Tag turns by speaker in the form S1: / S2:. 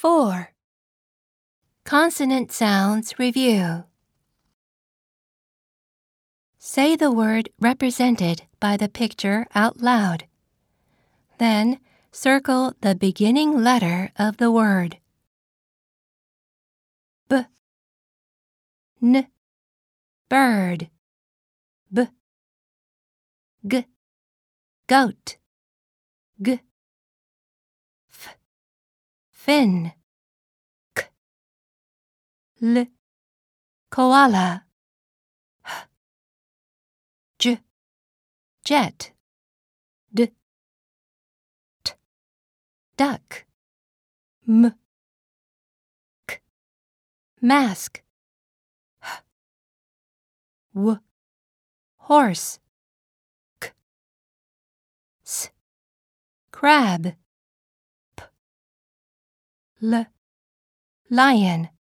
S1: 4. Consonant sounds review. Say the word represented by the picture out loud. Then, circle the beginning letter of the word. B, N, bird. B, G, goat. G, F, fin. K, L, koala. H, J, jet. D, T, duck. M, K, mask. H, W, horse. K, S, crab. P, L, lion.